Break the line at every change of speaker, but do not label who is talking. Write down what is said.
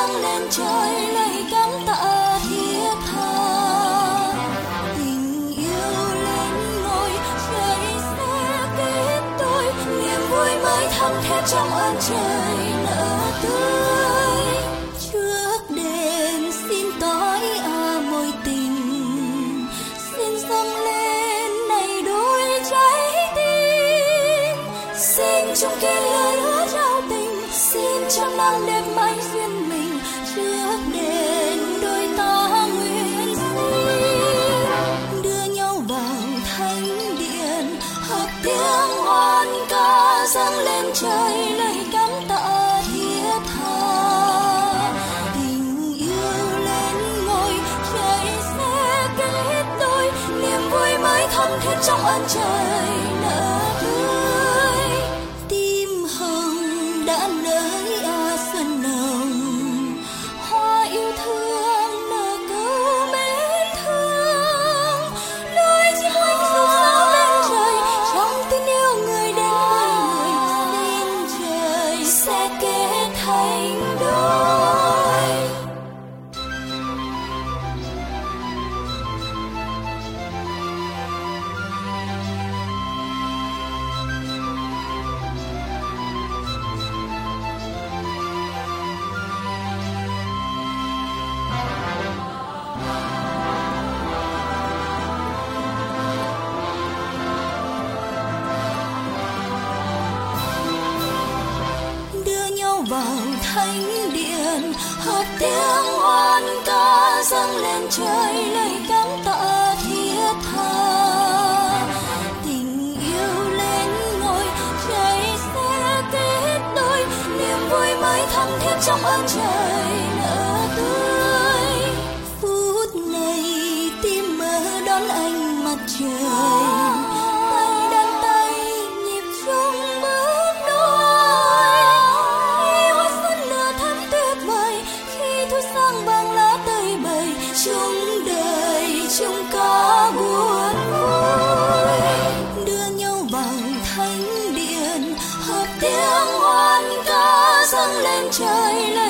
dâng lên trời lời cảm tạ thiết tha. Tình yêu lên ngôi trời sẽ kết tôi, niềm vui mới thắm thiết trong ơn trời nở tươi. Trước đền xin tối mối tình, xin dâng lên này đôi trái tim. Xin chung kiên lời hứa trao tình, xin trăm năm đẹp mãi duyên mình. Trước đền đôi ta nguyện xin đưa nhau vào thánh điện, hợp tiếng hoan ca dâng lên trời lời cảm tạ thiết tha. Tình yêu lên ngôi trời sẽ kết đôi, niềm vui mới thắm thiết trong ơn trời nở tươi. Tim hồng đã nở xuân nồng, hoa yêu thương nở câu mến thương. Đôi chim anh dù sao lên trời, trong tin yêu người đến với người, xin trời sẽ kết thành đôi. Đưa nhau vào thánh điện, hợp tiếng hoan ca dâng lên trời lời cảm tạ thiết tha. Tình yêu lên ngôi trời sẽ kết đôi, niềm vui mới thắm thiết trong ơn trời nở tươi. Phút này tim mơ đón ánh mặt trời, tay đan tay nhịp chung bước đôi. Khi hoa xuân nở thắm tuyệt vời, khi thu sang vàng lá tơi bời, chung đời chung ca buồn vui. Đưa nhau vào thánh điện, hợp tiếng hoan ca dâng lên trời.